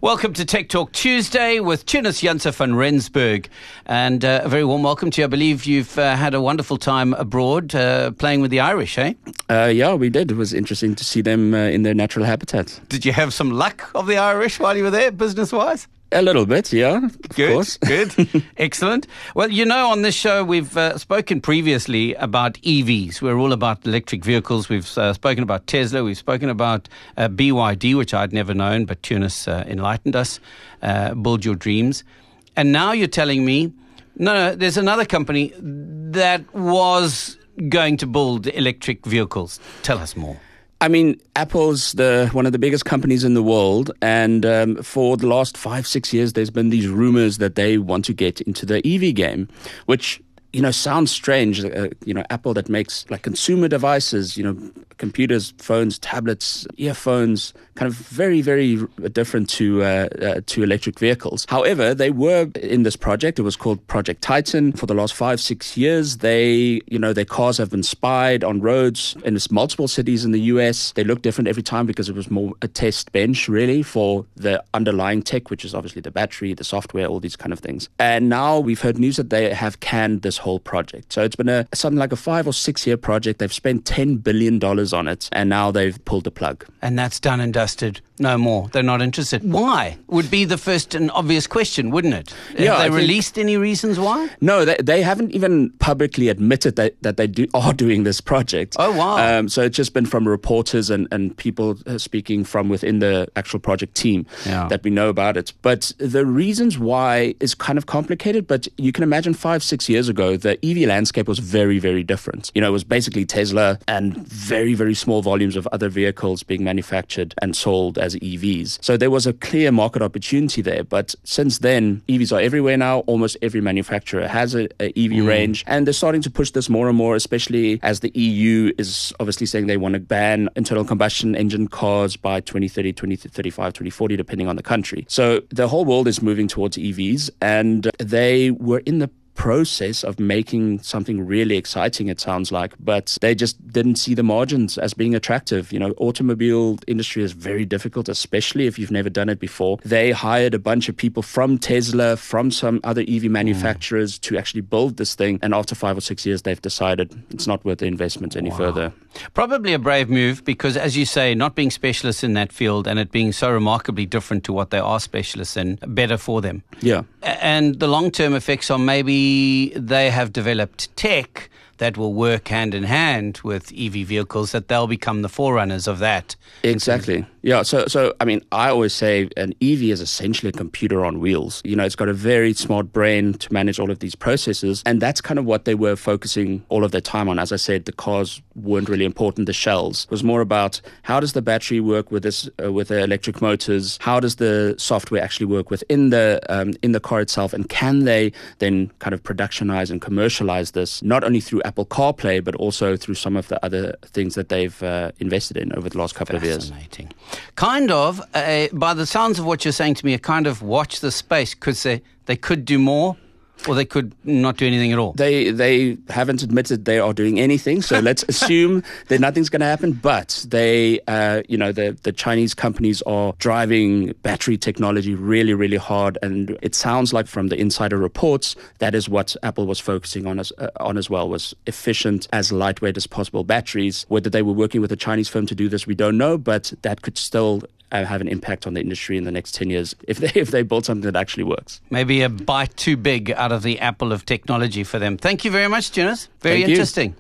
Welcome to Tech Talk Tuesday with Teunis Janse van Rensburg. And a very warm welcome to you. I believe you've had a wonderful time abroad playing with the Irish, eh? Yeah, we did. It was interesting to see them in their natural habitat. Did you have some luck of the Irish while you were there, business-wise? A little bit, yeah, of course. Good. Excellent. Well, you know, on this show, we've spoken previously about EVs. We're all about electric vehicles. We've spoken about Tesla. We've spoken about BYD, which I'd never known, but Teunis enlightened us. Build your dreams. And now you're telling me, no, there's another company that was going to build electric vehicles. Tell us more. I mean, Apple's one of the biggest companies in the world, and for the last 5-6 years, there's been these rumors that they want to get into the EV game, which, sounds strange. Apple that makes like consumer devices, computers, phones, tablets, earphones, kind of very, very different to electric vehicles. However, they were in this project. It was called Project Titan. For the last 5-6 years, their cars have been spied on roads in multiple cities in the US. They look different every time because it was more a test bench, really, for the underlying tech, which is obviously the battery, the software, all these kind of things. And now we've heard news that they have canned this whole project. So it's been something like a 5 or 6 year project. They've spent $10 billion on it, and now they've pulled the plug. And that's done and dusted. No more. They're not interested. Why? Would be the first and obvious question, wouldn't it? Yeah, have they released any reasons why? No, they haven't even publicly admitted that they are doing this project. Oh, wow. So it's just been from reporters and people speaking from within the actual project team that we know about it. But the reasons why is kind of complicated, but you can imagine 5-6 years ago, the EV landscape was very, very different. It was basically Tesla and very, very small volumes of other vehicles being manufactured and sold as EVs. So there was a clear market opportunity there. But since then, EVs are everywhere now. Almost every manufacturer has an EV range. And they're starting to push this more and more, especially as the EU is obviously saying they want to ban internal combustion engine cars by 2030, 2035, 2040, depending on the country. So the whole world is moving towards EVs, and they were in the process of making something really exciting, it sounds like, but they just didn't see the margins as being attractive. Automobile industry is very difficult, especially if you've never done it before. They hired a bunch of people from Tesla, from some other EV manufacturers to actually build this thing, and after 5 or 6 years, they've decided it's not worth the investment any further. Probably a brave move because, as you say, not being specialists in that field and it being so remarkably different to what they are specialists in, better for them. Yeah. And the long-term effects are maybe they have developed tech that will work hand in hand with EV vehicles, that they'll become the forerunners of that. Exactly. Yeah. So I mean, I always say an EV is essentially a computer on wheels. It's got a very smart brain to manage all of these processes. And that's kind of what they were focusing all of their time on. As I said, the cars weren't really important. The shells was more about how does the battery work with this, with the electric motors? How does the software actually work within the car itself? And can they then kind of productionize and commercialize this, not only through Apple CarPlay, but also through some of the other things that they've invested in over the last couple of years. Fascinating. Kind of, by the sounds of what you're saying to me, a kind of watch the space, because they could do more, or they could not do anything at all. They haven't admitted they are doing anything, so let's assume that nothing's going to happen. But they, the Chinese companies are driving battery technology really, really hard, and it sounds like from the insider reports that is what Apple was focusing on as well, was efficient, as lightweight as possible batteries. Whether they were working with a Chinese firm to do this, we don't know, but that could still have an impact on the industry in the next 10 years if they build something that actually works. Maybe a bite too big out of the apple of technology for them. Thank you very much, Teunis. Very interesting.